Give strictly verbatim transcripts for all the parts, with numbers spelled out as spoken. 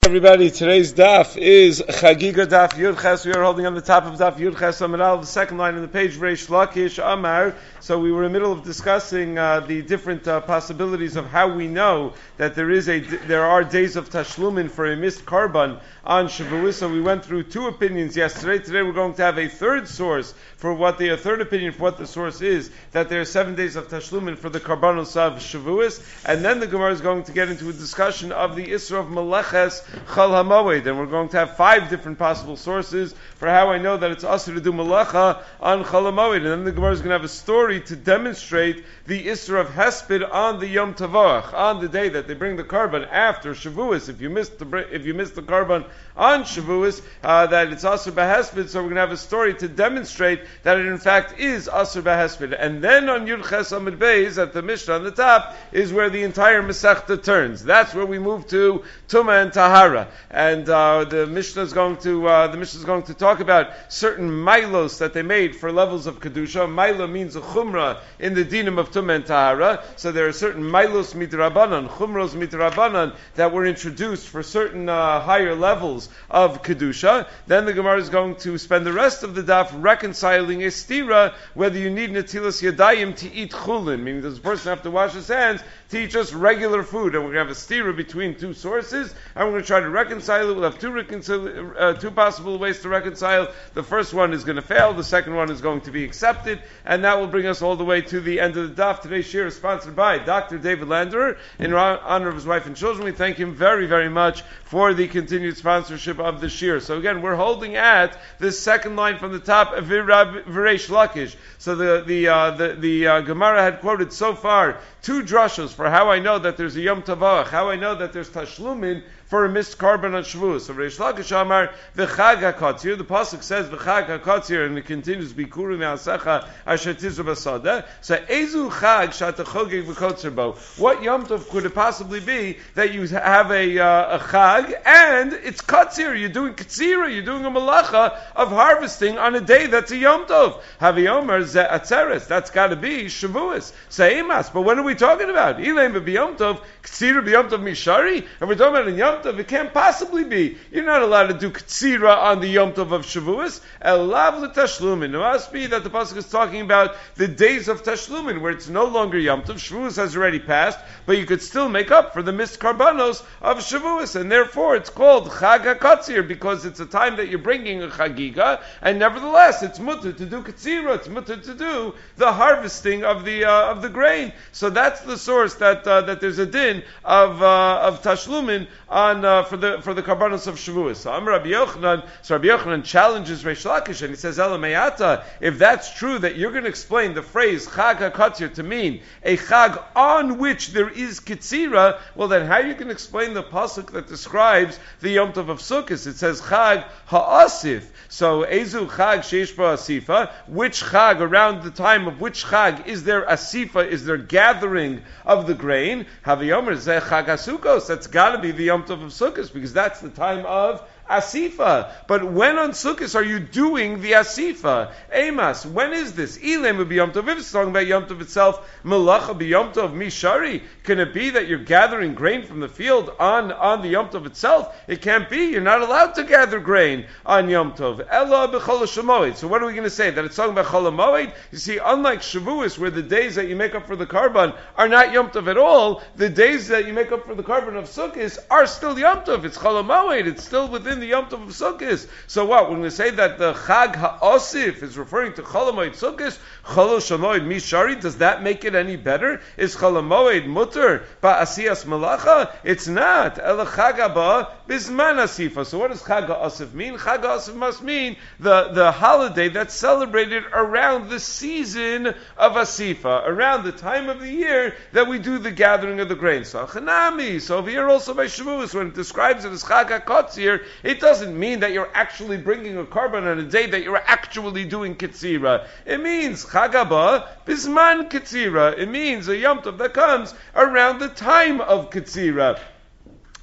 Everybody, today's daf is Chagiga daf Yud Ches. We are holding on the top of daf Yud Ches Amar Aleph, the second line in the page, Reish Lakish Amar. So we were in the middle of discussing uh, the different uh, possibilities of how we know that there is a there are days of tashlumin for a missed karban on Shavuos. So we went through two opinions yesterday. Today we're going to have a third source for what the a third opinion for what the source is, that there are seven days of tashlumin for the karbanos of Shavuos, and then the Gemara is going to get into a discussion of the Isra of Meleches Chol HaMoed, and we're going to have five different possible sources for how I know that it's also to do Melacha on Chol HaMoed, and then the Gemara is going to have a story to demonstrate the Isra of Hesped on the Yom Tavach, on the day that they bring the karban after Shavuos. If you missed the if you missed the karban on Shavuos, uh, that it's Asur B'Hesped, so we're going to have a story to demonstrate that it in fact is Asur B'Hesped. And then on Yud Ches Amud Beis, at the Mishnah on the top, is where the entire Masechta turns. That's where we move to Tumah and Tahara. And uh, the Mishnah is going to uh, the Mishnah is going to talk about certain milos that they made for levels of kedusha. Milo means a chumrah in the dinim of Tumah and Tahara. So there are certain milos midrabanan, chumros midrabanan that were introduced for certain uh, higher levels of kedusha. Then the Gemara is going to spend the rest of the daf reconciling a stira whether you need netilas yadayim to eat chulin, meaning does the person have to wash his hands to eat just regular food. And we're going to have a stira between two sources, and we're going to try to reconcile it. We'll have two reconcil- uh, two possible ways to reconcile. The first one is going to fail, the second one is going to be accepted, and that will bring us all the way to the end of the daf. Today's shir is sponsored by Doctor David Landerer in honor of his wife and children. We thank him very, very much for the continued sponsorship of the shir. So again, we're holding at this second line from the top of Reish Lakish. So the the uh, the, the uh, Gemara had quoted so far two drushos for how I know that there's a Yom Tavach, how I know that there's tashlumin for a missed karban on Shavuos. So Reish Lakish Amar v'chag hakatzir. The pasuk says v'chag hakatzir, and it continues bikuru me'asecha asher tizru basada. So ezu chag shatachogeg v'kotzer bo. What Yom Tov could it possibly be that you have a uh, a chag and it's katzir? You're doing katzira. You're doing a malacha of harvesting on a day that's a Yom Tov. Havi Omer ze atzeres. That's got to be Shavuos. Seimas. But when are we talking about? Ilaim b'Yom Tov katzira b'Yom Tov mishari, and we're talking about in Yom Tov. It can't possibly be. You're not allowed to do katzira on the Yom Tov of Shavuos. Elav l'tashlumin. It must be that the pasuk is talking about the days of tashlumin, where it's no longer Yom Tov. Shavuos has already passed, but you could still make up for the missed karbanos of Shavuos, and therefore it's called Chag HaKatzir, because it's a time that you're bringing a chagiga, and nevertheless it's mutter to do katzira. It's mutter to do the harvesting of the uh, of the grain. So that's the source that uh, that there's a din of uh, of tashlumin on. Uh, for the for the karbanos of Shavuos. So Amar Rabbi Yochanan, so Rabbi Yochanan challenges Reish Lakish, and he says, Elamayata, if that's true that you're going to explain the phrase Chag HaKatzir to mean a Chag on which there is Kitzira, well then how are you going to explain the pasuk that describes the Yom Tov of Sukkot? It says Chag HaAsif. So Ezu Chag Sheish Bo Asifa, which Chag, around the time of which Chag is there Asifa, is there gathering of the grain? Haviyomer Zeh Chag HaSukkos, that's got to be the Yom Tov of Sukkot, because that's the time of Asifa. But when on Sukkot are you doing the Asifa? Emas, when is this? Ilem b'Yom Tov. If it's talking about Yom Tov itself, Melacha b'Yom Tov mishari. Can it be that you're gathering grain from the field on, on the Yom Tov itself? It can't be. You're not allowed to gather grain on Yom Tov. Ella b'Chol HaShemoed. So what are we going to say? That it's talking about Chol HaMoed? You see, unlike Shavuos, where the days that you make up for the karban are not Yom Tov at all, the days that you make up for the karban of Sukkot are still Yom Tov. It's Chol HaMoed. It's still within the Yom Tov of Sukkot. So what? We're going to say that the Chag HaOsif is referring to Chol HaMoed Sukkot, Chol HaShemoed Mishari. Does that make it any better? Is Chol HaMoed mutter ba'asiyas malacha? It's not. Ela Chag haba bisman asifa. So what does Chag HaOsif mean? Chag HaOsif must mean the, the holiday that's celebrated around the season of Asifa, around the time of the year that we do the gathering of the grain. So Chanami. So over here also by Shavuos, when it describes it as Chag HaKatzir, it doesn't mean that you're actually bringing a karban on a day that you're actually doing Kitzira. It means Chag haba bisman Kitzira. It means a Yom Tov that comes around the time of Kitzira.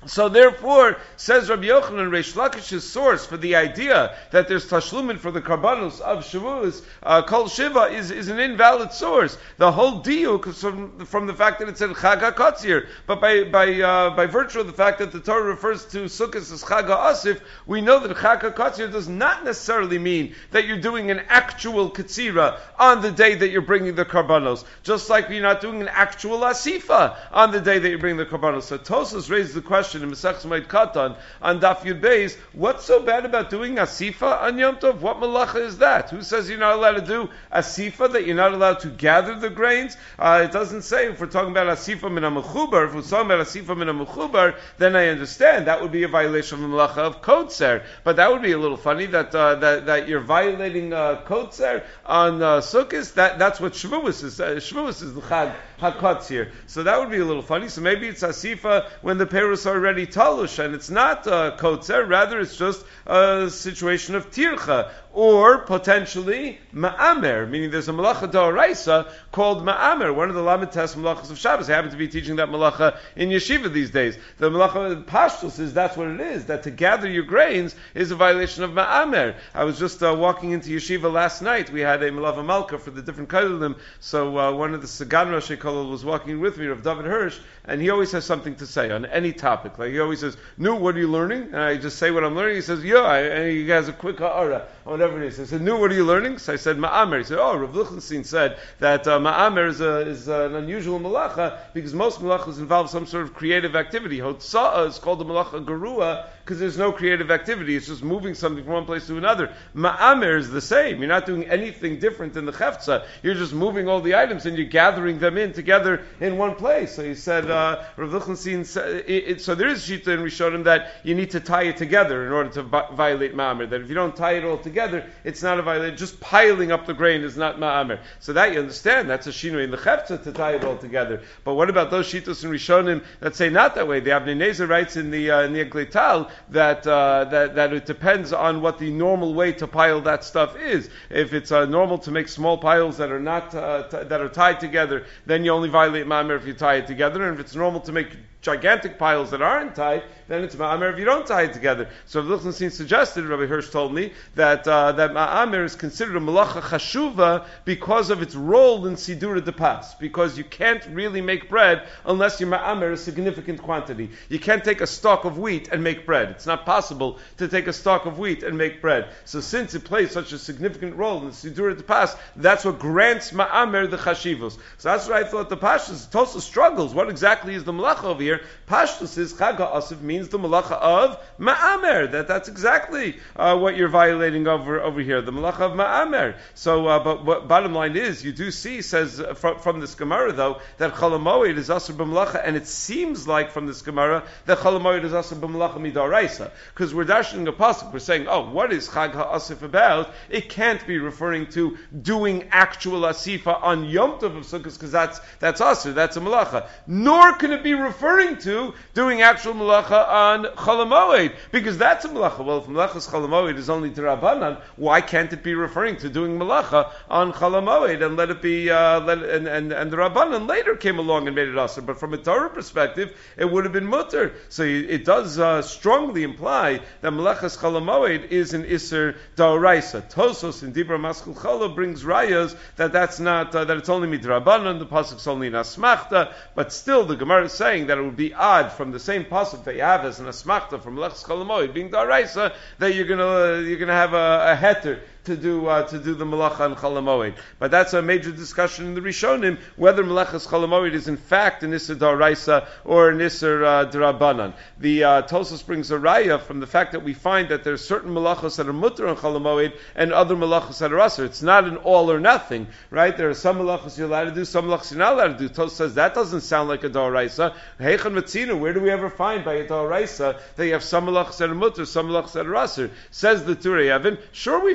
So therefore, says Rabbi Yochanan, Reish Lakish's source for the idea that there's tashlumin for the karbanos of Shavuos, uh, Kol Shiva, is, is an invalid source. The whole diuk is from, from the fact that it said Chag HaKotzir, but by by uh, by virtue of the fact that the Torah refers to Sukkot as Chag HaAsif, we know that Chag HaKotzir does not necessarily mean that you're doing an actual Ketzira on the day that you're bringing the karbanos, just like you're not doing an actual Asifa on the day that you're bringing the karbanos. So Tosas raises the question in Masechus Moed Katan on Daf Yud Beis, what's so bad about doing Asifa on Yom Tov? What malacha is that? Who says you're not allowed to do Asifa, that you're not allowed to gather the grains? Uh, it doesn't say if we're talking about Asifa min HaMechubar. If we're talking about Asifa min HaMechubar, then I understand that would be a violation of the malacha of Kotzer. But that would be a little funny that uh, that, that you're violating uh, Kotzer on uh, Sukkot. That that's what Shavuos is. Uh, Shavuos is the Chag HaKotzir. So that would be a little funny. So maybe it's Asifa when the Perus are already Talush, and it's not uh, Kotzer, rather it's just a situation of Tircha, or potentially Ma'amer, meaning there's a Malacha D'Oraisa called Ma'amer, one of the Lamed Tes Malachas of Shabbos. I happen to be teaching that Malacha in Yeshiva these days. The Malacha Pashtus is that's what it is, that to gather your grains is a violation of Ma'amer. I was just uh, walking into Yeshiva last night. We had a Malava Malka for the different Kodelim, so uh, one of the Sagan Rosh Kollel was walking with me, Rav David Hirsch, and he always has something to say on any topic. Like he always says, "Nu, what are you learning?" And I just say what I'm learning. He says, "Yeah," I, and he has a quick ha'ara, or whatever it is. I said, "Nu, what are you learning?" So I said, "Ma'amer." He said, "Oh, Rav Lichtenstein said that uh, Ma'amer is, a, is an unusual malacha because most malachas involve some sort of creative activity. Hotza'ah is called a malacha garua because there's no creative activity. It's just moving something from one place to another. Ma'amer is the same. You're not doing anything different than the chefza. You're just moving all the items and you're gathering them in together in one place." So he said, uh, Rav Lichtenstein said, it, it, so there is shita in Rishonim that you need to tie it together in order to vi- violate ma'amer. That if you don't tie it all together, it's not a violation. Just piling up the grain is not ma'amer. So that you understand. That's a shinui in the chefza to tie it all together. But what about those shitos in Rishonim that say not that way? The Avnei Nezer writes in the uh, in the Eglei Tal that uh, that that it depends on what the normal way to pile that stuff is. If it's uh, normal to make small piles that are not uh, t- that are tied together, then you only violate ma'amer if you tie it together. And if it's normal to make gigantic piles that aren't tied, then it's ma'amer if you don't tie it together. So Lichtenstein suggested, Rabbi Hirsch told me, that uh, that ma'amer is considered a malacha chashuva because of its role in sidura de pas, because you can't really make bread unless your ma'amer is a significant quantity. You can't take a stalk of wheat and make bread. It's not possible to take a stalk of wheat and make bread. So since it plays such a significant role in sidura de pas, that's what grants ma'amer the chashivos. So that's what I thought the Pashtus. Tosa struggles. What exactly is the malacha over here? Pashtus is Chag HaAsif means the malacha of ma'amer. That that's exactly uh, what you're violating over over here, the malacha of ma'amer. So, uh, but what bottom line is, you do see, says uh, from, from this Gemara though, that Chol HaMoed is asur b'malacha, and it seems like from this Gemara that Chol HaMoed is asur b'malacha midaraisa, because we're dashing a pasuk, we're saying, oh, what is Chag HaAsif about? It can't be referring to doing actual asifa on Yom Tov of Sukkot, because that's that's asur, that's a malacha. Nor can it be referring to doing actual malacha on Chol HaMoed, because that's a malacha. Well, if malachas Chol HaMoed is only to Rabbanan, why can't it be referring to doing malacha on Chol HaMoed and let it be, uh, let it, and, and, and the Rabbanan later came along and made it asur, but from a Torah perspective, it would have been mutter. So it does uh, strongly imply that malachas Chol HaMoed is an iser d'oraisa. Tosos in Dibra Maskul Chola brings rayas that that's not, uh, that it's only midrabanan, the pasuk's only in asmachta, but still the Gemara is saying that it would be odd from the same pasuk that you have as an asmachta from Melechus Chol HaMoed being d'oraisa that you're gonna uh, you're gonna have a, a heter to do uh, to do the malacha on Chol HaMoed. But that's a major discussion in the Rishonim, whether Melechus Chol HaMoed is in fact an Isser D'Oraisa or an Isser uh, D'Rabbanan. The uh, Tosfos brings a raya from the fact that we find that there are certain malachos that are mutter on Chol HaMoed and other malachos that are asur. It's not an all or nothing, right? There are some malachos you're allowed to do, some malachos you're not allowed to do. Tosfos says that doesn't sound like a D'Oraisa. Heichan Matzina, where do we ever find by a D'Oraisa that you have some malachos that are mutter, some malachos that are asur? Says the Turei Even, sure we find such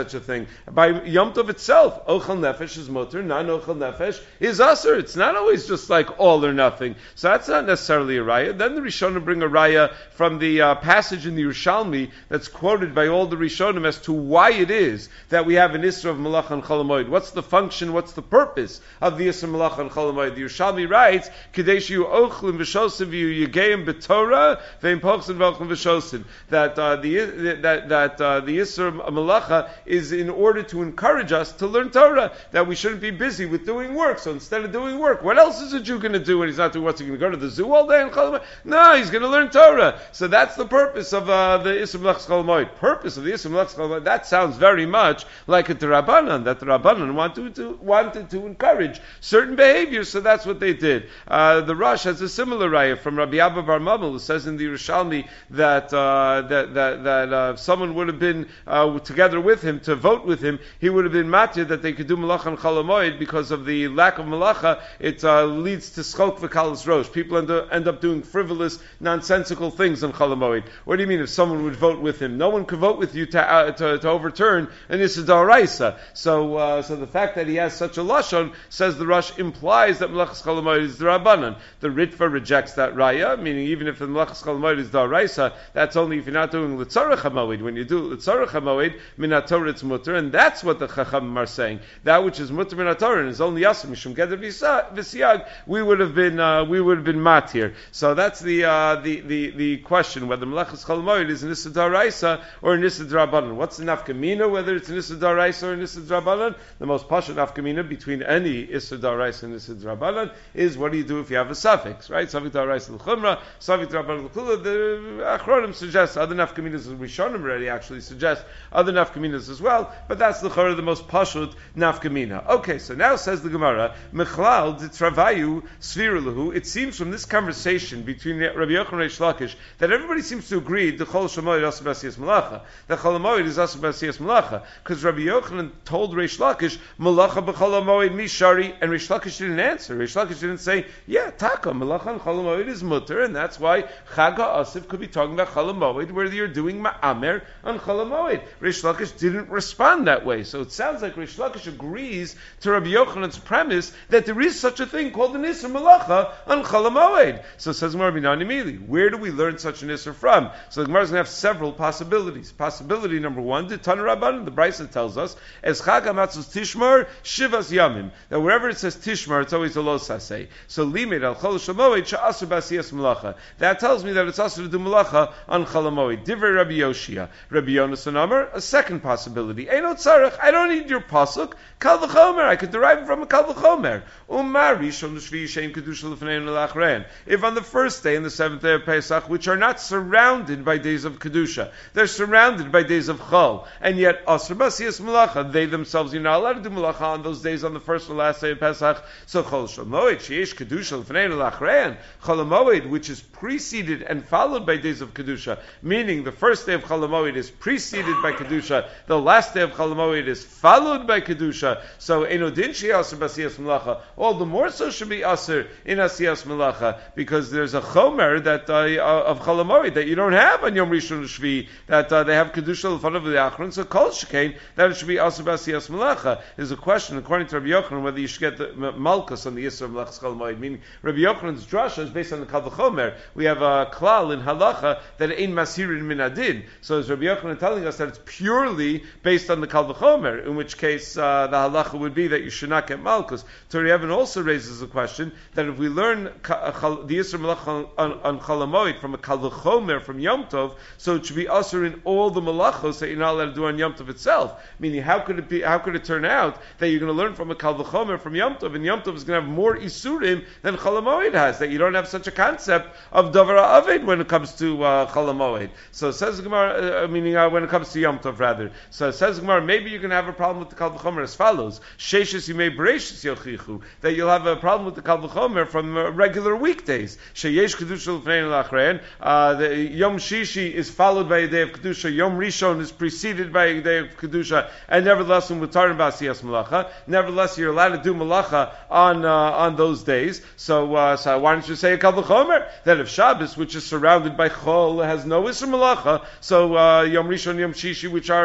such a thing. By Yom Tov itself, Ochel Nefesh is mutter, non-Ochel Nefesh is Asur. It's not always just like all or nothing. So that's not necessarily a raya. Then the Rishonim bring a raya from the uh, passage in the Yerushalmi that's quoted by all the Rishonim as to why it is that we have an Isra of Malacha and Chol Hamoed. What's the function, what's the purpose of the Isra Malacha and Chol Hamoed? The Yerushalmi writes, Kadesh yu ochlim v'shosim v'yu yegeim b'torah v'im pochsin v'ochlim v'shosim. That uh, the that that uh, the Isra Malacha is in order to encourage us to learn Torah. That we shouldn't be busy with doing work. So instead of doing work, what else is a Jew going to do when he's not doing? What's he going to go to the zoo all day and Chol Hamoed? No, he's going to learn Torah. So that's the purpose of uh, the Isra Malacha Chol Hamoed. Purpose of the Isra Malacha Chol Hamoed. That sounds very much like a Rabbanan. That the Rabbanan wanted to wanted to encourage certain behaviors. So that's what they did. Uh, the Rosh has a similar raya from Rabbi Abba Bar Mamel, who says in the Yerushalmi that uh, that that, that uh, if someone would have been uh, together with him to vote with him, he would have been matir that they could do malacha and chol hamoed because of the lack of malacha. It uh, leads to schok v'kalas rosh. People end up, end up doing frivolous, nonsensical things on chol hamoed. What do you mean if someone would vote with him? No one could vote with you to uh, to, to overturn an issa d'oraisa. So uh, so the fact that he has such a lashon, says the Rosh, implies that malachas chol hamoed is the Rabbanan. The Ritva rejects that raya, meaning even if the malachas chol hamoed is d'oraisa, that's only if you're not doing l'tzarech hamoed. When you do l'tzarech hamoed, minat Torah it's mutter, and that's what the Chachamim are saying. That which is mutter minat Torah and is only yasim mishum geder v'siyag, we would have been uh, we would have been mat here. So that's the uh, the, the the question whether malachas chol hamoed is an issa d'oraisa or an issa d'Rabbanan. What's the nafkamina whether it's an issa d'oraisa or an issa d'Rabbanan? The most pashut nafkamina between any issa d'oraisa and issa d'Rabbanan is what do you do if you have a suffix, right? Suffix d'oraisa l'chumra, suffix d'Rabbanan l'kula. The Achronim suggest other nafkaminas, the Rishonim already actually suggest other nafkaminas as well, but that's the chorah, the most pashut nafkamina. Okay, so now says the Gemara, Mechlal d'travayu svirulahu. It seems from this conversation between Rabbi Yochanan and Reish Lakish that everybody seems to agree the chol shamoid asur b'asiyas malacha. The chol hamoed is asur b'asiyas malacha because Rabbi Yochanan told Reish Lakish malacha b'chol hamoed mishari, and Reish Lakish didn't answer. Reish Lakish didn't say, yeah, taka malacha and chol hamoed is mutter, and that's why Chag HaAsif could be talking about chol hamoed where you're doing ma'amer on chol hamoed. Reish Lakish didn't respond that way, so it sounds like Reish Lakish agrees to Rabbi Yochanan's premise that there is such a thing called an isur malacha on chol hamoed. So it says Gemara Binani Mili, where do we learn such an isur from? So the Gemara is going to have several possibilities. Possibility number one, the Tana Rabbanan, the Brisa tells us, as Chag HaMatzos Tishmar Shivas Yamim, that wherever it says Tishmar, it's always a lo saseh. So limit al chol shamoed she'asur b'asiyas malacha. That tells me that it's asur to do malacha on chol hamoed. Divrei Rabbi Yoshia, Rabbi Yonasan Amar. A second possibility, Eino tzarech, I don't need your pasuk. Kal v'chomer, I could derive it from a kal v'chomer. Umar rishon l'shvi shein kedusha l'fnein l'achrein. If on the first day and the seventh day of Pesach, which are not surrounded by days of kedusha, they're surrounded by days of chol, and yet asur b'asiyas malacha, they themselves, you're not allowed to do malacha on those days on the first or last day of Pesach. So chol shamoed sheyesh kedusha l'fnein l'achrein, chol hamoed, which is preceded and followed by days of kedusha, meaning the first day of chol hamoed is preceded by kedusha, the last day of chol hamoed is followed by kedusha. So enodin she'asur b'asiyas malacha, all the more so should be asur in asiyas malacha, because there's a chomer that uh, of chol hamoed that you don't have on Yom Rishon Shvi, that uh, they have kedusha l'fanav v'achron. So kol shekain that it should be asur b'asiyas malacha. There's a question according to Rabbi Yochanan whether you should get the malchus on the isur of malchus chol hamoed. Meaning Rabbi Yochanan's drasha is based on the kal v'chomer. We have a klal in halacha that ein masirin min adin. So is Rabbi Yochanan telling us that it's purely based on the kal v'chomer, in which case uh, the halacha would be that you should not get malchus. Torah Evan also raises the question that if we learn ka, the isur malacha on, on chol hamoed from a kal v'chomer from Yom Tov, so it should be asur in all the malachos that you're not allowed to do on Yom Tov itself. Meaning, how could it be? How could it turn out that you're going to learn from a kal v'chomer from Yom Tov, and Yom Tov is going to have more isurim than chol hamoed has? That you don't have such a concept of davar aved when it comes to uh, chol hamoed. So it says Gemara, uh, meaning uh, when it comes to Yom Tov rather. So it says Gemara, maybe you're going to have a problem with the kal v'chomer as follows: sheishes yimei bereishis yochichu, that you'll have a problem with the kal v'chomer from uh, regular weekdays. Sheyesh kedusha l'fnein l'achrein. Uh, the Yom Shishi is followed by a day of kedusha. Yom Rishon is preceded by a day of kedusha, and nevertheless, mutarim b'asiyas malacha. Nevertheless, you're allowed to do malacha on uh, on those days. So, uh, so why don't you say a kal v'chomer that if Shabbos, which is surrounded by chol, has no isur malacha, so uh, Yom Rishon, Yom Shishi, which are not, which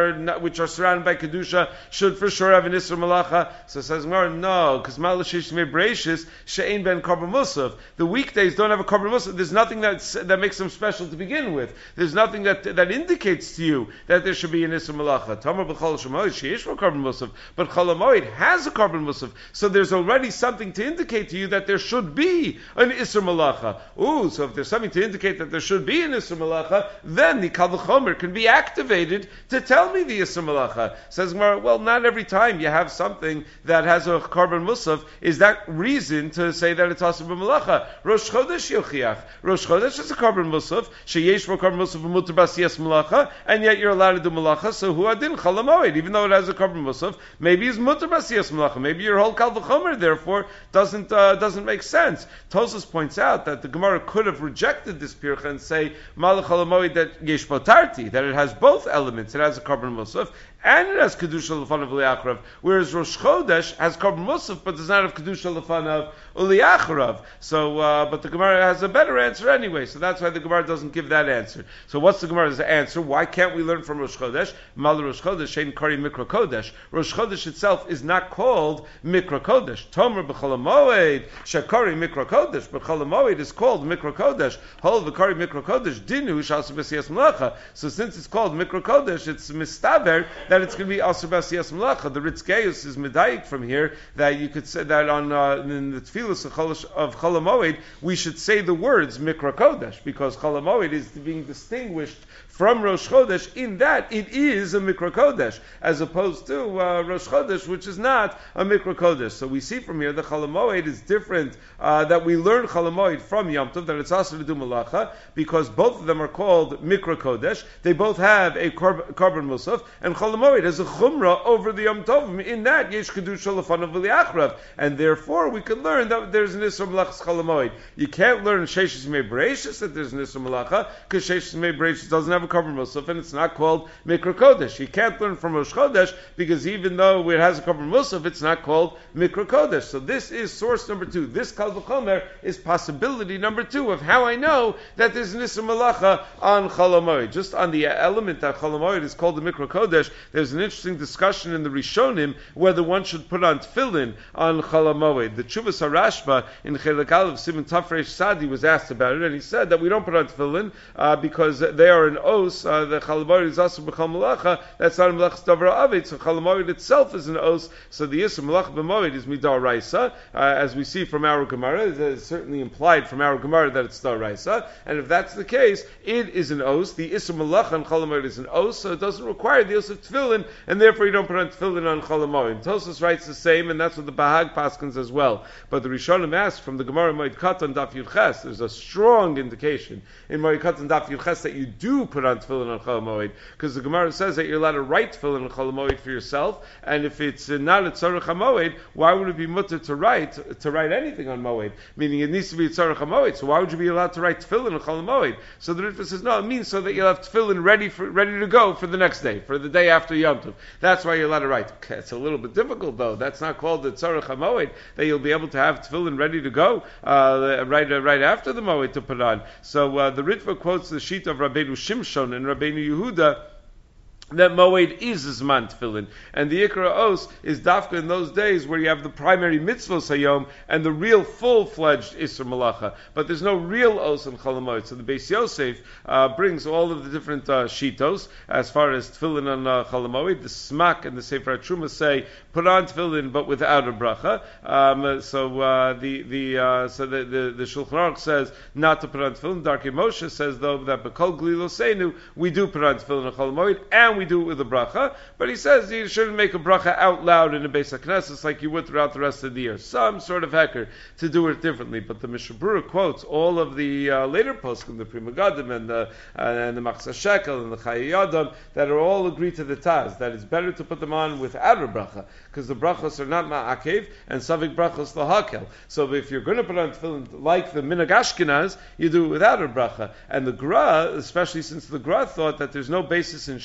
which are surrounded by kedusha, should for sure have an isur malacha. So it says Gemara, no, because malashish mebrachis she'ein ben korban musaf. The weekdays don't have a korban musaf. There's nothing that's, that makes them special to begin with. There's nothing that that indicates to you that there should be an isur malacha. Tamar b'chol shemoed sheish for korban musaf, but chol hamoed has a korban musaf. So there's already something to indicate to you that there should be an isur malacha. Ooh, so if there's something to indicate that there should be an isur malacha, then the kal v'chomer can be activated to tell me the isur malacha. Says Gemara, well, not every time you have something that has a korban musaf is that reason to say that it's asur b'malacha. Rosh Chodesh yochiach. Rosh Chodesh is a korban musaf. Sheyesh for korban musaf v'mutar b'asiyas malacha, and yet you're allowed to do malacha. So hu adin chol hamoed, even though it has a korban musaf, maybe it's mutar b'asiyas malacha. Maybe your whole kal v'chomer therefore doesn't uh, doesn't make sense. Tosfos points out that the Gemara could have rejected this pircha and say malach chol hamoed that yesh potarti, that it has both elements. It has a korban musaf and it has kedusha lefanav uliacharav. Whereas Rosh Chodesh has korban musaf but does not have kedusha lefanav uliacharav. So, uh, but the Gemara has a better answer anyway. So that's why the Gemara doesn't give that answer. So what's the Gemara's answer? Why can't we learn from Rosh Chodesh? Mal Rosh Chodesh shein kari mikra kodesh. Rosh Chodesh itself is not called mikra kodesh. Tomer b'chol hamoed shekari mikra kodesh. But chol hamoed is called mikra kodesh. Hol v'kari mikra kodesh dinu shasu b'siyas malacha. So since it's called mikra kodesh, it's mistaber that it's going to be asur b'asiyas malacha. The Ritz Geius is medayik from here that you could say that on uh, in the tefillas of Chol HaMoed we should say the words mikra kodesh, because Chol HaMoed is being distinguished from Rosh Chodesh in that it is a mikra kodesh, as opposed to uh, Rosh Chodesh, which is not a mikra kodesh. So we see from here that Chol HaMoed is different. Uh, that we learn Chol HaMoed from Yom Tov, that it's also to do malacha, because both of them are called mikra kodesh. They both have a korban musaf, and Chol HaMoed has a chumrah over the Yom Tovim. In that yesh kedusha lefanav v'liachrav, and therefore we can learn that there's an isur malachas Chol HaMoed. You can't learn sheishis mei bereishis that there's an isur malacha, because sheishis mei bereishis doesn't have a korban musaf, and it's not called mikra kodesh. You can't learn from Rosh Chodesh because even though it has a korban musaf, it's not called mikra kodesh. So this is source number two. This kal v'chomer is possibility number two of how I know that there's an isur malacha on Chol HaMoed. Just on the element that Chol HaMoed is called the mikra kodesh, there's an interesting discussion in the Rishonim whether one should put on tefillin on Chol HaMoed. The Tshuvas HaRashba in Chelek Aleph Siman Tafresh Sadi was asked about it, and he said that we don't put on tefillin uh, because they are an os. Uh, the Chol HaMoed is also b'chol malacha. That's not a malachas davar avid. So Chol HaMoed itself is an os. So the isur malacha b'moed is midaraisa, uh, as we see from our Gemara. It is certainly implied from our Gemara that it's daraisa. And if that's the case, it is an os. The isur malacha on Chol HaMoed is an os, so it doesn't require the os of tefillin, and therefore you don't put on tefillin on Chol HaMoed. Tosfos writes the same, and that's what the Bahag paskins as well. But the Rishonim ask from the Gemara Moed Katan Daf Yud Ches, there's a strong indication in Moed Katan Daf Yud Ches that you do put on tefillin on Chol HaMoed, because the Gemara says that you're allowed to write tefillin on Chol HaMoed for yourself, and if it's not a tzarech HaMoed, why would it be mutter to write to write anything on Moed? Meaning it needs to be a tzarech HaMoed, so why would you be allowed to write tefillin on Chol HaMoed? So the Ritva says, no, it means so that you'll have tefillin ready for ready to go for the next day, for the day after Yom Tov. That's why you're allowed to write. Okay, it's a little bit difficult though. That's not called the tzarech HaMoed, that you'll be able to have tefillin ready to go uh, right uh, right after the Moed to put on. So uh, the Ritva quotes the sheet of Rabbeinu Shimshon and Rabbeinu Yehuda that Moed is Zman Tefillin. And the Ikra Os is Dafka in those days where you have the primary mitzvos hayom and the real full-fledged Isser Malacha. But there's no real Os in Chol HaMoed. So the Beis Yosef uh, brings all of the different uh, shitos as far as Tefillin on uh, Chol HaMoed. The Smak and the Sefer HaTruma say put on Tefillin but without a bracha. Um, so uh, the the uh, so the, the, the Shulchan Aruch says not to put on Tefillin. Darkei Moshe says though that B'kol Glilosenu we do put on Tefillin on Chol HaMoed and we do it with a bracha, but he says you shouldn't make a bracha out loud in a Beis HaKnesses like you would throughout the rest of the year. Some sort of hecker to do it differently. But the Mishnah Berurah quotes all of the uh, later poskim, the Pri Megadim and the uh, and the Machzah Shekel and the Chayei Yadam, that are all agreed to the Taz that it's better to put them on without a bracha because the brachos are not ma'akev and savik brachos lahakel. So if you're going to put on tefillin like the Minhag Ashkenaz, you do it without a bracha. And the Gra, especially since the Gra thought that there's no basis in Shas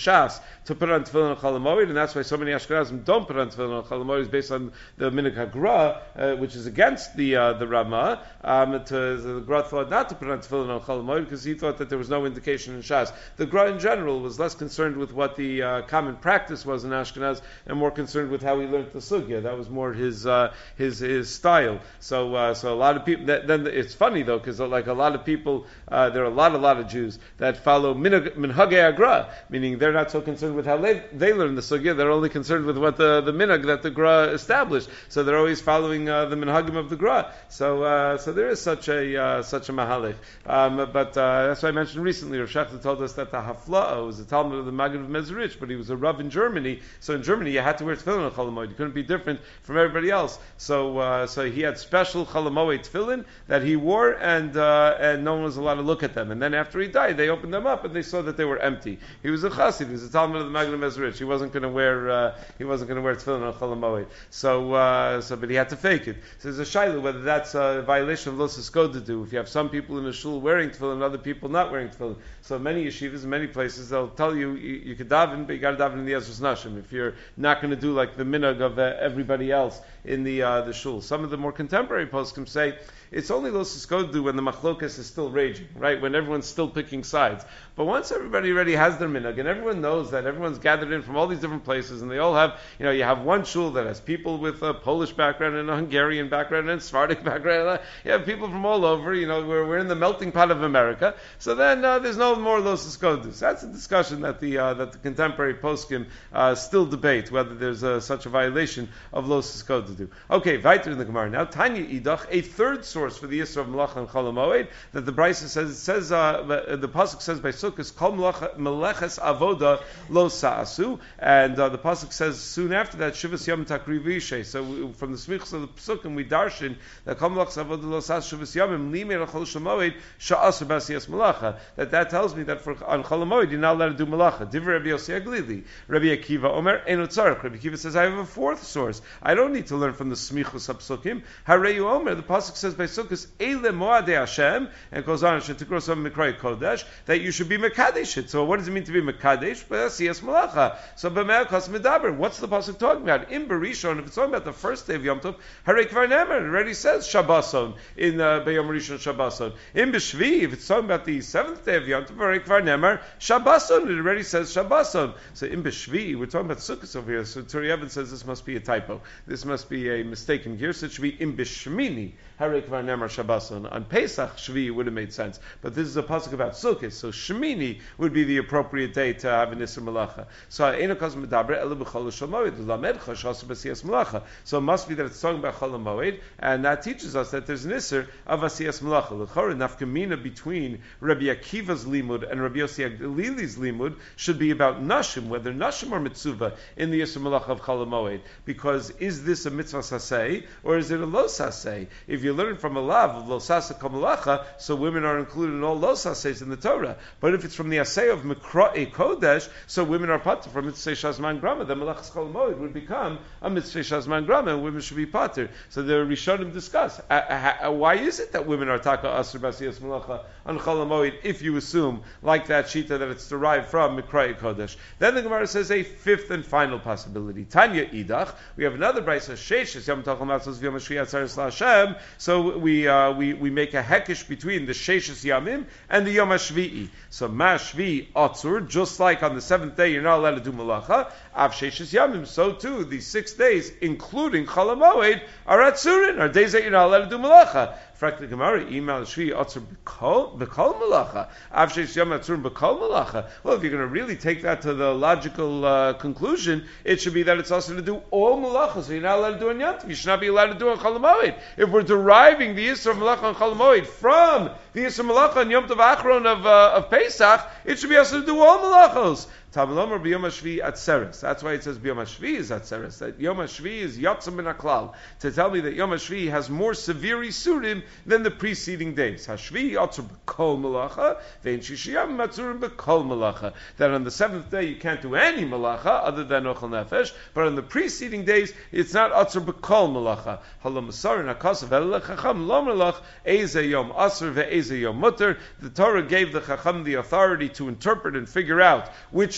to put on tefillin on Chol Hamoed, and that's why so many Ashkenazim don't put on tefillin on Chol Hamoed, is based on the Minhag HaGra, uh, which is against the uh, the Rama. Um, to, the Gra thought not to put on tefillin on Chol Hamoed because he thought that there was no indication in Shas. The Gra in general was less concerned with what the uh, common practice was in Ashkenaz and more concerned with how he learned the sugya. That was more his uh, his his style. So uh, so a lot of people. That, then it's funny though because like a lot of people, uh, there are a lot a lot of Jews that follow minhagei agra, meaning they're not so concerned with how they, they learn the sugya. They're only concerned with what the the minhag that the gra established. So they're always following uh, the minhagim of the gra. So uh, so there is such a uh, such a mahalech. Um, but uh, that's why I mentioned recently. Rav Shachta told us that the Hafla'ah was a Talmud of the Maggid of Mezrich, but he was a Rav in Germany. So in Germany, you had to wear tefillin on Chol Hamoed. You couldn't be different from everybody else. So uh, so he had special Chol Hamoed tefillin that he wore, and uh, and no one was allowed to look at them. And then after he died, they opened them up and they saw that they were empty. He was a Chassid. He was a Talmud of the Maggid of Mezrich. He wasn't going to wear uh, he wasn't going to wear tefillin on Chol Hamoed. So uh, so but he had to fake it. So there's a shayla whether that's a violation of Los Escod to do. If you have some people in a shul wearing tefillin and other people not wearing tefillin. So many yeshivas, in many places, they'll tell you you, you could daven, but you got to daven in the Ezras Nashim. If you're not going to do like the minhag of uh, everybody else in the uh, the shul. Some of the more contemporary poskim say it's only Los Escod when the machlokas is still raging, right? When everyone's still picking sides. But once everybody already has their minhag, and everyone knows that everyone's gathered in from all these different places, and they all have, you know, you have one shul that has people with a Polish background and a Hungarian background and a Sephardic background. You have people from all over. You know, we're, we're in the melting pot of America. So then uh, there's no more Los Escodus. That's a discussion that the uh, that the contemporary poskim uh, still debate whether there's uh, such a violation of Los Escodus. Okay, weiter in the Gemara now. Tanya Idach, a third source for the Yisra of Malacha and Chol Hamoed, that the Brisa says, it says, uh, the Pasuk says by Sukkot, Kol Meleches Avoda Lo Sa'asu, and uh, the Pasuk says soon after that, Shivas Yom Takri Vishay. So we, from the Smichs of the Pasukim, we darshan that Kol Meleches Avoda Lo Sa'asu Shivas Yomim Limer Chol Shamoed Sha'asu Basiyas Malacha. That that tells me that for on Chol Hamoed you're not allowed to do Malacha. Divrei Rabbi Yossi Aglili, Rabbi Akiva Omer Eno Tzarech. Rabbi Akiva says I have a fourth source. I don't need to learn from the Smichos of Pasukim. Hareyu Omer. The Pasuk says by Sukkot Eile Moadei Hashem, and goes on Shetikros Am Mikrai Kodesh, that you should be Mekadesh it. So what does it mean to be Mekadesh? Basiyas Malacha. So B'me'akas Medaber. What's the Pasuk talking about? In Berishon, if it's talking about the first day of Yom Tov, Harei Kvar Nemer, it already says Shabbason in uh, B'yom Rishon Shabbason. In B'Shvi, if it's talking about the seventh day of Yom Tov, Harei Kvar Nemer, Shabbason, it already says Shabbason. So in B'Shvi, we're talking about Sukkot over here. So Turi Evan says this must be a typo. This must be a mistake in here. So it should be in B'Shmini, Harei Kvar Nemer Shabbason. On Pesach, Shvi would have made sense. But this is a pasuk about Sukkot, so Shemini would be the appropriate day to have an Isser Malacha. So Einokas Medaber Ela B'Chol Shamoed Lamed Chashasu B'Siyas Malacha. So it must be that it's talking about Chol Hamoed, and that teaches us that there's an Isser of Asiyas Malacha. L'chora nafkamina between Rabbi Akiva's limud and Rabbi Yossi Aglili's limud should be about Nashim, whether Nashim or Mitzvah in the Isser Malacha of Chol Hamoed. Because is this a Mitzvah Sasei or is it a Lo Sasei? If you learn from a lav of Lo Sasa Kol Malacha, so women are included in all Lo Saseis in the Torah. But if it's from the Asay of Mikra'e Kodesh, so women are pater from Mitzvah Shazman Grama, then Malachas Chol Hamoed would become a Mitzvah Shazman Grama, and women should be pater. So the Rishonim discuss uh, uh, why is it that women are taka asur basiyas malacha on Chol Hamoed if you assume like that shita that it's derived from Mikra'e Kodesh. Then the Gemara says a fifth and final possibility. Tanya Idach, we have another brayso sheishes Yom Tachal Matzos V'Yom Hashviyat Tzaris LaHashem. So we uh, we we make a hekish between the sheishes yamim and the Yom Hashvi'i. So Ma Shvi Atzur, just like on the seventh day you're not allowed to do malacha. Av sheishes yamim, so too the six days, including Chol Hamoed, are atzurin, are days that you're not allowed to do malacha. Frak the Gemara, email Shvi Atzur b'kol b'kol malacha. Av sheishes yamim atzur b'kol malacha. Well, if you're going to really take that to the logical uh, conclusion, it should be that it's also to do all malacha. So you're not allowed to do on Yantiv. You should not be allowed to do on Chol Hamoed. If we're deriving the Yisra of malacha on Chol Hamoed from the Yisra malacha on Yom Tov Achron of uh, of Pesach, it should be also to do all malachos. Tamalomer b'Yom Hashvi atzeres. That's why it says b'Yom Hashvi is atzeres. That Yom Hashvi is yatzim min haklal. To tell me that Yom Hashvi has more severe isurim than the preceding days. Hashvi yatzur b'kol malacha, ve'in shishiyam matzurim b'kol malacha. That on the seventh day you can't do any malacha other than ochel nefesh, but on the preceding days it's not atzur b'kol malacha. Halam asar nakasav el chacham lo malach eze yom asur ve'eze yom mutter. The Torah gave the chacham the authority to interpret and figure out which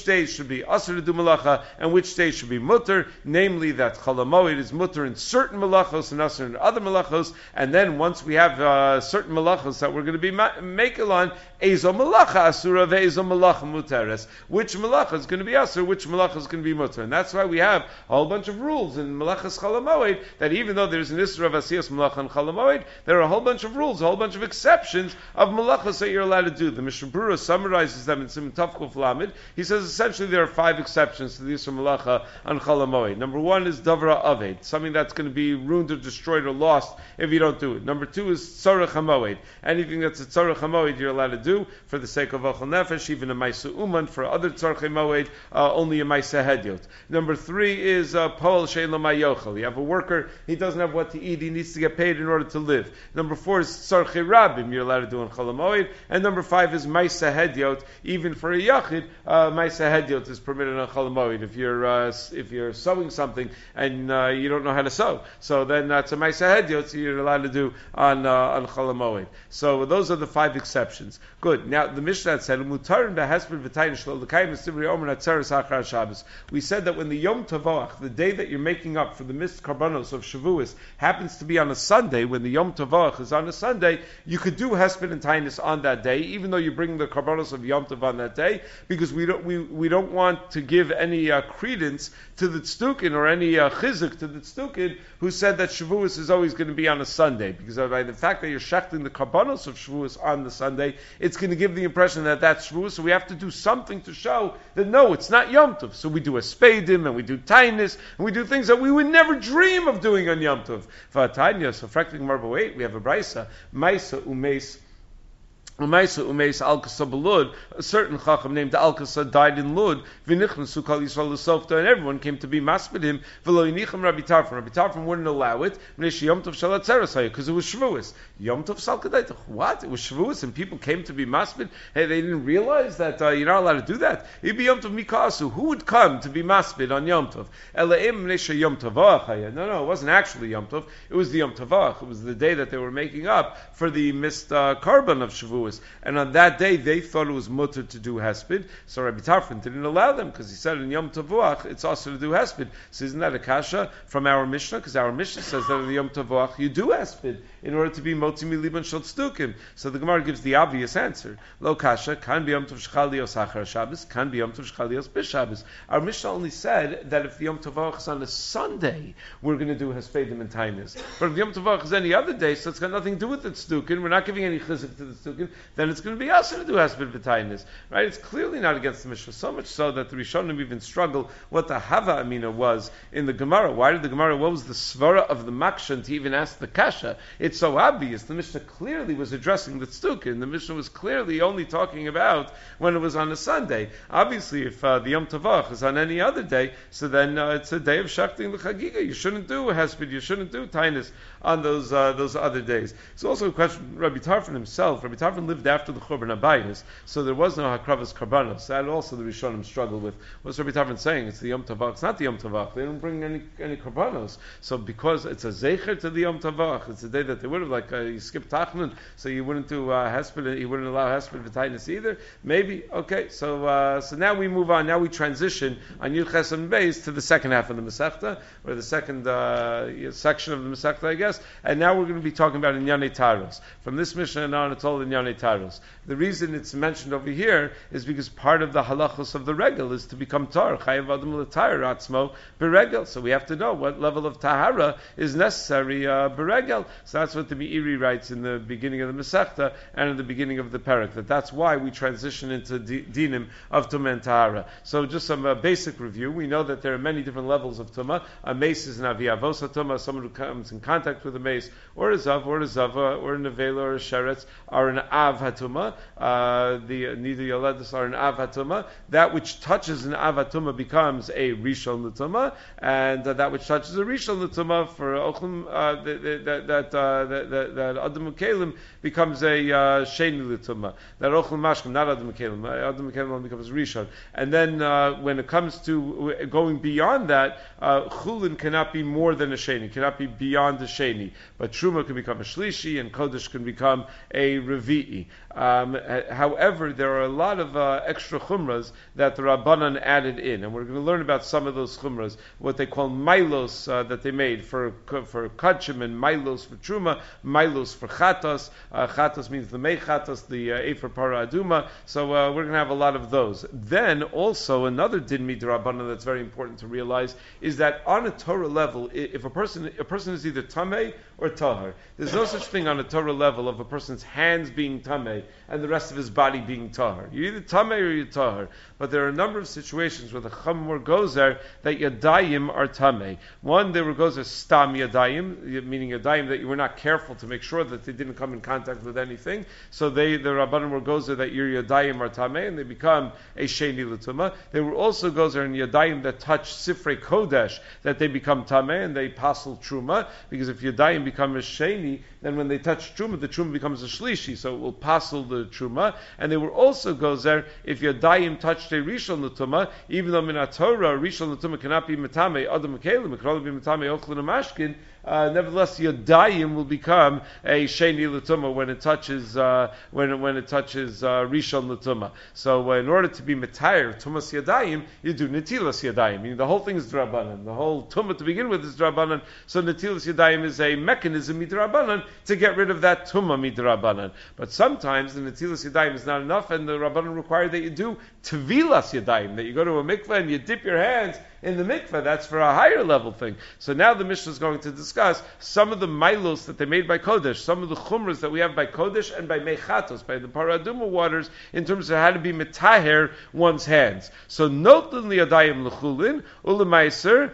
days should be asr to do malacha and which days should be mutter, namely that Chol HaMoed is mutter in certain malachos and asr in other malachos, and then once we have uh, certain malachos that we're going to be ma- makel on, ezo malacha asura ve'ezo malacha muteres, which malacha is going to be asur, which malacha is going to be mutter, and that's why we have a whole bunch of rules in malachas Chol HaMoed, that even though there's an isra of asiyas malacha and Chol HaMoed, there are a whole bunch of rules, a whole bunch of exceptions of malachas that you're allowed to do. The Mishnah Berurah summarizes them in Siman Tavkuf Lamed. He says essentially there are five exceptions to the isra malacha on Chol HaMoed. Number one is davra aved, something that's going to be ruined or destroyed or lost if you don't do it. Number two is tzarech hamoed, anything that's a tzarech hamoed you're allowed to do for the sake of achal nefesh, even a ma'isa uman. For other tzarech hamoed, uh, only a ma'isa hedyot. Number three is uh, poel she'en lo ma'yochel. You have a worker, he doesn't have what to eat, he needs to get paid in order to live. Number four is tzarech rabim, you're allowed to do on Chol HaMoed. And number five is ma'isa hedyot. Even for a yachid, uh, ma'isa hedyot is permitted on Chol HaMoed. If you're uh, if you're sewing something and uh, you don't know how to sew, so then that's a ma'isa hedyot, so you're allowed to do on uh, on Chol HaMoed. So those are the five exceptions. Good. Now the Mishnah said, "Mutarin behesped v'tayin shlo l'kayim estivri omer atzeres achar Shabbos." We said that when the Yom Tavach, the day that you're making up for the missed karbanos of Shavuos, happens to be on a Sunday, when the Yom Tavach is on a Sunday, you could do hesped and tainus on that day, even though you bring the karbanos of Yom Tov on that day, because we don't we, we don't want to give any uh, credence to the tztukin or any uh, chizuk to the tztukin who said that Shavuos is always going to be on a Sunday, because by the fact that you're shechting the karbanos of Shavuos on the Sunday, it's going to give the impression that that's Shavuos. So we have to do something to show that no, it's not Yom Tov. So we do a spadim and we do tainus and we do things that we would never dream of doing on Yom Tov. For Tanya, so fracting marble eight, we have a brisa, Maisa umes. Umeisa umeis Alkasa belud. A certain chacham named Alkasa died in Lud. V'nichnasu kol Yisrael l'softa, and everyone came to be maspid him. V'lo yinicham Rabbi Tarfon. Rabbi Tarfon wouldn't allow it. V'nesh Yom Tov shalat zerasaya, because it was Shavuos. Yom Tov salkadaytach. What? It was Shavuos, and people came to be maspid. Hey, they didn't realize that uh, you're not allowed to do that. It'd be Yom Tov mikasu. Who would come to be maspid on Yom Tov? Elaim v'nesh Yom Tovach. No, no, it wasn't actually Yom Tov. It was the Yom Tovach. It was the day that they were making up for the missed uh, carbon of Shavuos. And on that day, they thought it was mutter to do hesped. So Rabbi Tarfon didn't allow them, because he said in Yom Tavuach it's also to do hesped. So isn't that a kasha from our Mishnah? Because our Mishnah says that in Yom Tavuach you do hesped in order to be motzi miliban shel tztukim. So the Gemara gives the obvious answer. Lo kasha, can be Yom Tov shchalios achar Shabbos, can be Yom Tov shchalios b'Shabbos. Our Mishnah only said that if the Yom Tavuach is on a Sunday, we're going to do hespedim and tainis. But if the Yom Tavuach is any other day, so it's got nothing to do with the tztukim, we're not giving any chizuk to the tztukim, then it's going to be also to do hesped v'tainis, right? It's clearly not against the Mishnah, so much so that the Rishonim even struggle what the Hava Amina was in the Gemara. Why did the Gemara, what was the svara of the Makshan to even ask the Kasha? It's so obvious. The Mishnah clearly was addressing the Tztukin. The Mishnah was clearly only talking about when it was on a Sunday. Obviously, if uh, the Yom Tavach is on any other day, so then uh, it's a day of Shachting the Chagiga. You shouldn't do hesped, you shouldn't do tainis on those uh, those other days. It's also a question, Rabbi Tarfon himself, Rabbi Tarfon lived after the Churban Abayis, so there was no Hakravas Karbanos. That also the Rishonim struggled with. What's Rabbi Tarfon saying? It's the Yom Tavach. It's not the Yom Tavach. They didn't bring any any Karbanos. So because it's a Zecher to the Yom Tavach, it's a day that they would have, like, uh, you skip Tachnun, so you wouldn't do uh, Hesped, you wouldn't allow Hesped V'tainis either. Maybe, okay, so uh, so now we move on, now we transition on Yud Ches and Beis to the second half of the Masechta, or the second uh, section of the Masechta, I guess, and now we're going to be talking about Inyanei Taros. From this Mishnah and on, it's all Inyanei Taros. The reason it's mentioned over here is because part of the halachos of the regel is to become tar. Chayav adam l'tayr atzmo beregel. So we have to know what level of tahara is necessary uh, beregel. So that's what the Meiri writes in the beginning of the Masechta and in the beginning of the Perek. That that's why we transition into di- dinim of tumah and tahara. So just some uh, basic review. We know that there are many different levels of tumah. A mace is an aviyavosa tumah, someone who comes in contact with a mace, or a zav, or a zava, or a nevela, or a sheretz, or an av hatuma. Uh, the neither yoledus are an av hatuma. That which touches an av hatuma becomes a rishon l'tuma, and uh, that which touches a rishon l'tuma for ochlim uh, that that uh, that that adam ukelim becomes a uh, sheni l'tuma. That ochlim mashkim, not adam ukelim, adam ukelim becomes rishon. And then uh, when it comes to going beyond that, uh, chulin cannot be more than a sheni, cannot be beyond a sheni. But truma can become a shlishi, and kodesh can become a revi'i. Shvi'i. Um, however, there are a lot of uh, extra chumras that the Rabbanan added in, and we're going to learn about some of those chumras, what they call milos uh, that they made for for kachim and milos for truma, milos for chatos. Uh, chatos means the mei chatos, the uh, efer para aduma. So uh, we're going to have a lot of those. Then also another din midrabanan that's very important to realize is that on a Torah level, if a person a person is either tamei or tahar, there's no such thing on a Torah level of a person's hands being tamei and the rest of his body being tahar. You're either tamei or you're tahar. But there are a number of situations where the chamor goes there that yadayim are tamei. One, there goes as stam yadayim, meaning yadayim that you were not careful to make sure that they didn't come in contact with anything. So they, the rabbanim were goes there that your yadayim are tamei and they become a sheni l'tumah. There were also goes there in yadayim that touch sifrei kodesh that they become tamei and they passel truma, because if yadayim become a sheni, then when they touch truma, the truma becomes a shlishi, so it will passel the truma. And there were also goes there if yadayim touched a rishon l'tumah, even though min Torah rishon l'tumah cannot be metame adam kelim, it can only be metame ochlin mashkin. Uh, nevertheless, yadayim will become a sheni l'tumah when it touches uh, when when it touches uh, rishon l'tumah. So, uh, in order to be metayer tumas yadayim, you do netilas yadayim. Meaning the whole thing is drabanan. The whole tumah to begin with is drabanan. So netilas yadayim is a mechanism midrabanan to get rid of that tumah midrabanan. But sometimes the netilas yadayim is not enough, and the rabbanan require that you do tevilas yadayim, that you go to a mikveh and you dip your hands in the mikveh. That's for a higher level thing. So now the Mishnah is going to discuss some of the milos that they made by Kodesh, some of the chumras that we have by Kodesh and by mechatos, by the paraduma waters, in terms of how to be metaher one's hands. So noten liyadayim l'chulin u'lemaiser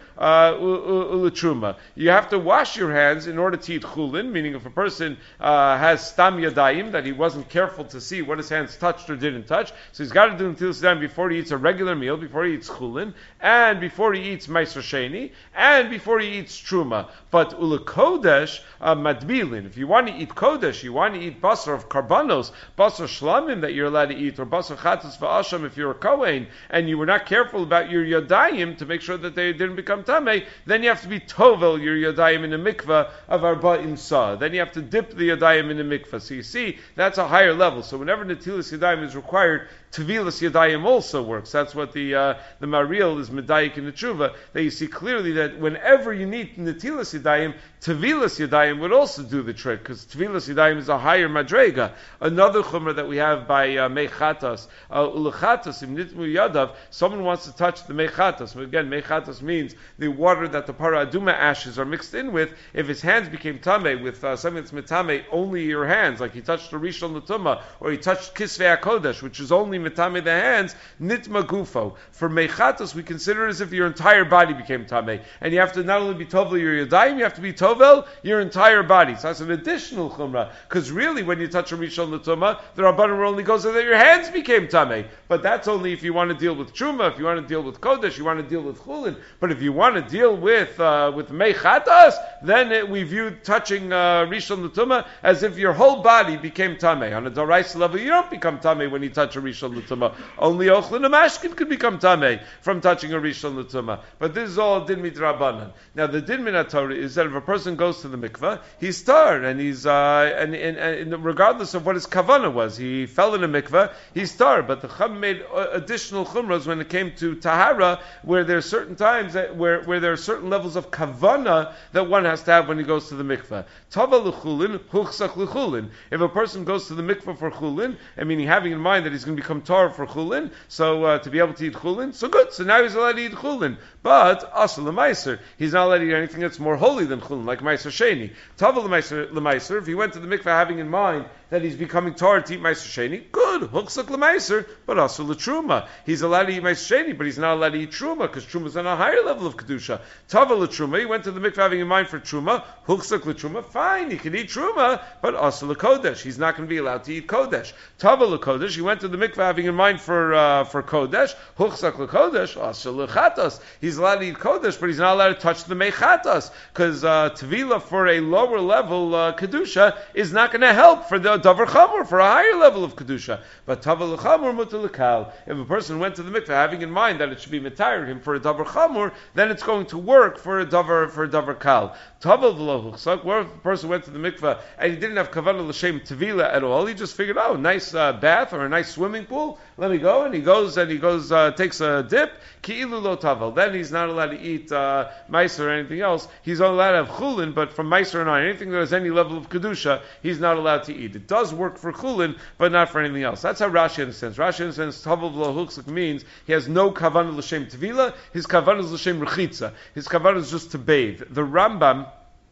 u'letruma. You have to wash your hands in order to eat chulin, meaning if a person uh, has stam yadayim, that he wasn't careful to see what his hands touched or didn't touch, so he's got to do netilas yadayim before he eats a regular meal, before he eats chulin, and before he eats meiser sheni, and before he eats truma. But ulakodesh uh, madbilin. If you want to eat kodesh, you want to eat basar of karbanos, basar shlamim that you're allowed to eat, or basar chatas va'asham if you're a kohen, and you were not careful about your yadayim to make sure that they didn't become tamei, then you have to be tovel your yadayim in a mikvah of arba'im sa. Then you have to dip the yadayim in a mikvah. So you see, that's a higher level. So whenever netilas yadayim is required, tevilas yadayim also works. That's what the uh, the Mariel is medayik in the tshuva, that you see clearly that whenever you need netilas yadayim, tevilas yadayim would also do the trick, because tevilas yadayim is a higher madrega. Another chumrah that we have by uh, mechatas, ulechatas im nitmu yadav, someone wants to touch the mechatas. Again, mechatas means the water that the para aduma ashes are mixed in with. If his hands became tamei with uh, something that's metame only your hands, like he touched the rishon l'tumah, or he touched kisvei hakodesh, which is only metame the hands, nitma gufo. For mechatos, we consider it as if your entire body became tamei, and you have to not only be tovel your yadayim, you have to be tovel your entire body. So that's an additional chumrah, because really, when you touch a rishon l'tumah, the rabbanan only goes so that your hands became tamei. But that's only if you want to deal with truma, if you want to deal with kodesh, you want to deal with chulin. But if you want to deal with uh, with mechatos, then it, we view touching uh, rishon l'tumah as if your whole body became tamei. On a daraisa level, you don't become tamei when you touch a rishon l'tumah. Only ochlin amashkin could become tamei from touching a rishon l'tumah. But this is all din midrabanan. Now the din min Torah is that if a person goes to the mikveh, he's tar, and he's uh, and, and, and regardless of what his kavanah was, he fell in a mikveh, he's tar. But the Chum made additional chumras when it came to tahara, where there are certain times that, where where there are certain levels of kavanah that one has to have when he goes to the mikveh. Tava l'chulin, huchsak l'chulin. If a person goes to the mikveh for chulin, I mean, having in mind that he's going to become tar for chulin, so uh, to be able to eat chulin, so good. So now he's allowed to eat chulin. But asal l'maiser, he's not allowed to eat anything that's more holy than chulin, like maiser sheni. Tava l'maiser, if he went to the mikveh having in mind that he's becoming tar to eat maiser sheni, good. Huchsak l'maiser, but asal l'truma. He's allowed to eat maiser sheni, but he's not allowed to eat truma, because truma is on a higher level of kedusha. Tava l'truma, he went to the mikveh having in mind for truma. Huchsak l'truma, fine, he can eat truma, but asal l'kodesh, he's not going to be allowed to eat kodesh. Tava l'kodesh, he went to the mikveh having in mind for uh, for kodesh. Huchzak lekodesh, asher lechatos. He's allowed to eat kodesh, but he's not allowed to touch the mechatos because uh, tvila for a lower level uh, kedusha is not going to help for the davar chamor for a higher level of kedusha. But tavel lechamor mutar lekal. If a person went to the mikveh having in mind that it should be metired him for a davar chamor, then it's going to work for a davar for a davar kal. Tavel v'lo huchzak. Where if a person went to the mikveh and he didn't have kavanah l'shem tvila at all, he just figured, oh, nice uh, bath or a nice swimming pool. Let me go, and he goes and he goes uh, takes a dip. Ki'ilu lo tavel. Then he's not allowed to eat uh, meiser or anything else. He's only allowed to have chulin, but from meiser and on anything that has any level of kedusha, he's not allowed to eat. It does work for chulin, but not for anything else. That's how Rashi understands. Rashi understands tavel v'lo huchzak means he has no kavanah l'shem tvila. His kavanah is l'shem rechitza. His kavanah is just to bathe. The Rambam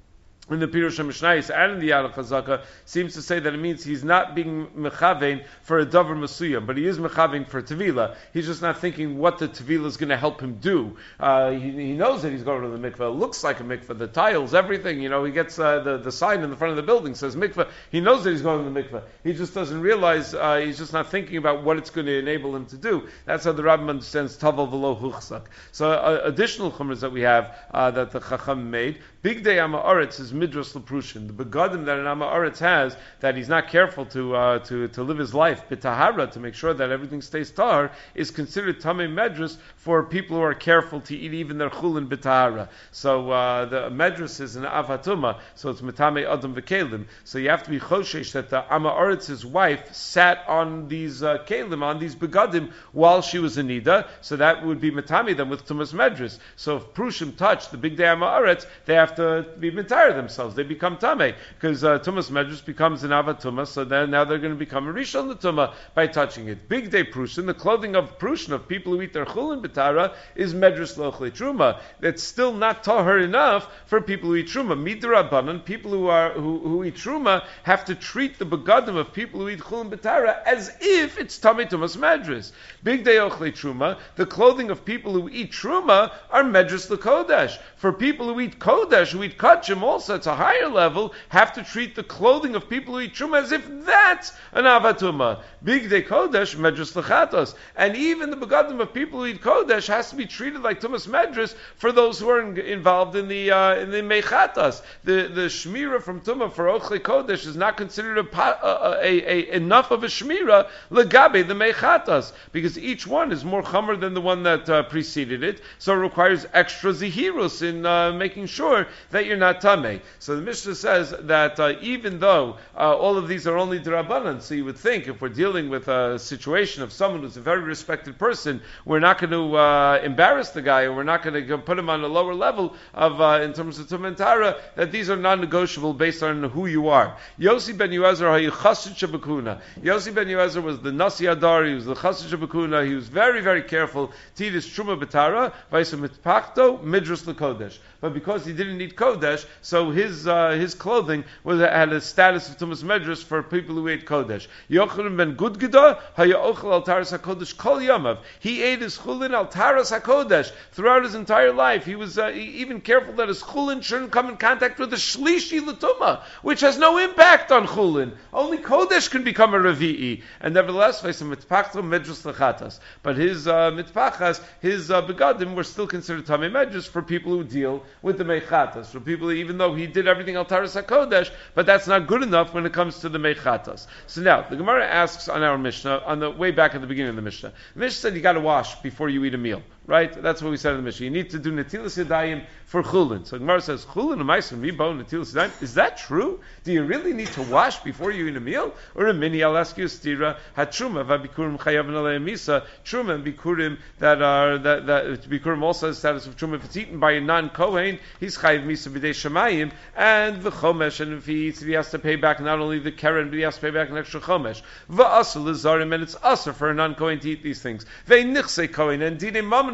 in the Pirush HaMishnayos and in the Yad HaChazaka seems to say that it means he's not being mechavein for a davar masuyam, but he is mechavein for tevila. He's just not thinking what the tevila is going to help him do. Uh, he, he knows that he's going to the mikveh. It looks like a mikveh. The tiles, everything. You know, he gets uh, the the sign in the front of the building says mikveh. He knows that he's going to the mikveh. He just doesn't realize. Uh, he's just not thinking about what it's going to enable him to do. That's how the Rabbim understands tavel v'lo huchzak. So uh, additional chumras that we have uh, that the Chacham made. Big day Ama Aretz is Midrash Leprushin. The begadim that an Ama Aretz has, that he's not careful to uh, to to live his life b'tahara, to make sure that everything stays tahar, is considered tamei medrash for people who are careful to eat even their chulin b'tahara. So uh, the medrash is an avatuma, so it's metamei adam v'kelim. So you have to be choshesh that the Ama Aretz's wife sat on these uh, kelim, on these begadim, while she was in nida. So that would be metamei them with tumas medrash. So if prushim touch the big day Ama Aretz, they have to be entire themselves. They become tamei because uh, tumas medrash becomes an avatuma. So then now they're going to become a rishon l'tuma by touching it. Big day prushin, the clothing of prushin of people who eat their chulin b'tara is medrash lochle truma. That's still not tahar enough for people who eat truma. Midrabanan, people who are who, who eat truma have to treat the begadim of people who eat chulin b'tara as if it's tamei tumas medrash. Big day ochle truma, the clothing of people who eat truma are medrash l'kodesh. For people who eat kodesh, who eat kachim also, it's a higher level, have to treat the clothing of people who eat truma as if that's an avatuma. Big day kodesh, medrash lechatos. And even the begadim of people who eat kodesh has to be treated like tumas medrash for those who are in, involved in the uh, in the mechatas. The the shmira from tuma for ochle kodesh is not considered a, a, a, a enough of a shmira legabe the mechatas, because each one is more chamer than the one that uh, preceded it, so it requires extra zihirus in uh, making sure that you're not tamei. So the Mishnah says that uh, even though uh, all of these are only d'Rabbanan, so you would think if we're dealing with a situation of someone who's a very respected person, we're not going to uh, embarrass the guy, or we're not going to put him on a lower level of uh, in terms of Tumentara, that these are non-negotiable based on who you are. Yossi ben Yoezer hayu chassid shabakuna. Yossi ben Yoezer was the Nasi Adar, he was the chassid shabakuna, he was very, very careful to eat his truma b'tara, v'ayis mitpachto, midras l'kodesh. But because he didn't need kodesh, so his uh, his clothing was had a status of tumas medrash for people who ate kodesh. Yochanan ben Gudgida haya ochel al taras hakodesh kol yamav. He ate his chulin al taras hakodesh throughout his entire life. He was uh, even careful that his chulin shouldn't come in contact with the shlishi l'tuma, which has no impact on chulin. Only kodesh can become a revi'i, and nevertheless, mitpachto medrash lechatas. But his uh, mitpachas, his uh, begadim were still considered tamei medrash for people who deal with the mechatas, for people, even though he did everything al taras hakodesh, but that's not good enough when it comes to the mechatas. So now the Gemara asks on our Mishnah, on the way back at the beginning of the Mishnah, the Mishnah said you got to wash before you eat a meal, right? That's what we said in the Mishnah. You need to do netilas yadayim for chulin. So the Gemara says chulin u'maisim ribo netilas yadayim. Is that true? Do you really need to wash before you eat a meal? Or a mini? I'll ask you a stira. Hatruma v'bikurim chayavin alei misa. Truma and bikurim that are that that bikurim also has status of truma. If it's eaten by a non-kohen, he's chayiv misa b'dei shamayim, and the chomesh, and if he eats, he has to pay back not only the keren, but he has to pay back an extra chomesh. V'asur l'zarim, and it's asur for a non-kohen to eat these things. Ve'nichse kohen, and dine mammon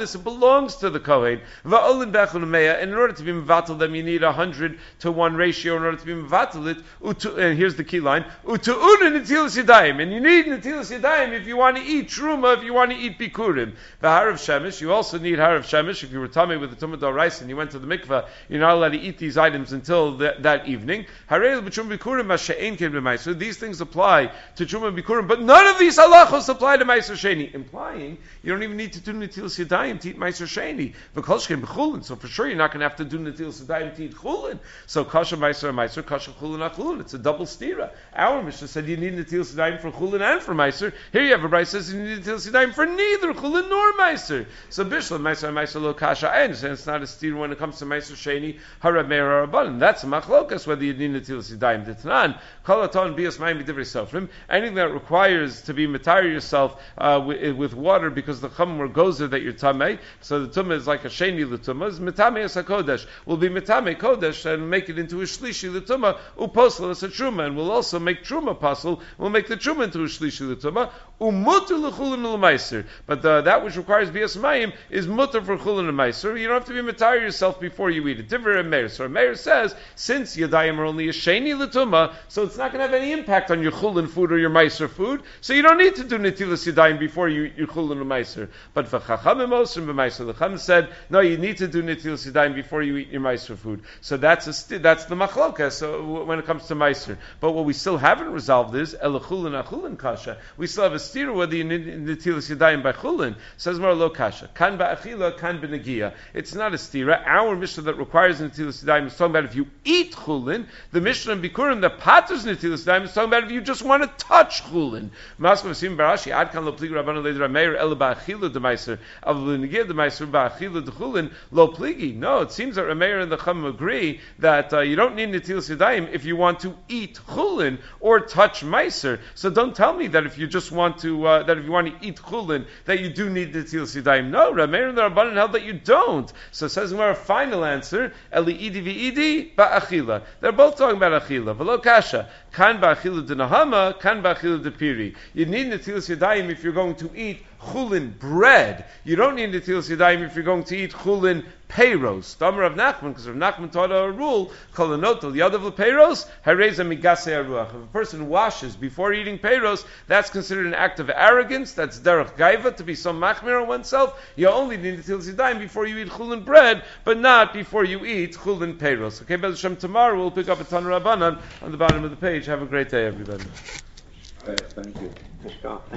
this, it belongs to the Kohen. Va'olin bechol u'meya, and in order to be mevatel them, you need a hundred to one ratio in order to be mevatel it. Utu, and here's the key line: utu'una netilas yadayim, and you need netilas yadayim if you want to eat truma, if you want to eat bikurim. V'harav shemesh, you also need harav shemesh if you were tummy with the tumah d'oraisa and you went to the mikveh. You're not allowed to eat these items until the, that evening. Harei b'trum bikurim masha'ein ken b'maiser. These things apply to truma bikurim, but none of these halachos apply to meiser sheni, implying you don't even need to do netilas yadayim to eat meiser sheni. V'kolshkein b'chulin, so for sure you're not going to have to do netilas yadayim to eat chulin. So kasha meiser meiser, kasha chulin achulin. It's a double stira. Our Mishnah said you need netilas yadayim for chulin and for meiser. Here you have a brayso says you need netilas yadayim for neither chulin nor meiser. So bishlam meiser meiser lo kasha. I understand it's not a stira when it comes to meiser sheni. Harav meir harabanan. That's a machlokas whether you need netilas yadayim. D'tanan kolaton bias mayim b'divrei sofrim. Anything that requires to be matayir yourself uh, with, with water because the chum or gozer that you're tamei. So the tumah is like a sheni l'tumah. Is mitame as a kodesh. We'll be mitame kodesh and make it into a shlishi l'tumah. Uposel as a truma, and we'll also make truma puzzle. We'll make the truma into a shlishi l'tumah. Umutu l'chulin l'maiser. But the, that which requires bias mayim is mutter for chulin l'maiser. You don't have to be matayir yourself before you eat it. Different a meir. So a meir says since yadayim are only a sheni l'tumah, so it's not going to have any impact on your chulin food or your meiser food. So you don't need to do netilas yadayim before you eat your chulin l'maiser. But for chachamim osrim b'maiser, the chacham said no, you need to do netilas yadayim before you eat your meiser food. So that's a st- that's the machloka. So when it comes to meiser, but what we still haven't resolved is elachulin achulin kasha. We still have a stira whether you need netilas yadayim by chulin. Says more lo kasha. Kan ba'achila, kan b'negia. It's not a stira. Our Mishnah that requires netilas yadayim is talking about if you eat chulin. The Mishnah in Bikurim that patters netilas yadayim is talking about if you just want to touch chulin. Maskov sim barashi ad kan lo plig rabbanon leider meir el ba'achila demaiser av b'negia demaiser ba'achila dechulin lo pligi. No, it seems that Rameir and the Chum agree that uh, you don't need netilas yadayim if you want to eat chulin or touch meiser. So don't tell me that if you just want to uh, that if you want to eat chulin that you do need netilas yadayim. No, Rameir and the Rabbanan held that you don't. So it says our final answer eli idi v'idi ba'achila. They're both talking about achila. V'lo kasha kan ba'achila denahama kan ba'achila depiri. You need netilas yadayim if you're going to eat chulin bread. You don't need netilas yadayim if you're going to eat chulin peiros. Damer of Nachman, because Rav Nachman taught a rule called a notel yadav lepeiros hareza migasei aruach. If a person washes before eating peiros, that's considered an act of arrogance. That's derech gaiva, to be so machmir on oneself. You only need netilas yadayim before you eat chulin bread, but not before you eat chulin peiros. Okay, Bez Hashem, tomorrow we'll pick up a Tan Rabbanan on the bottom of the page. Have a great day, everybody. Thank you.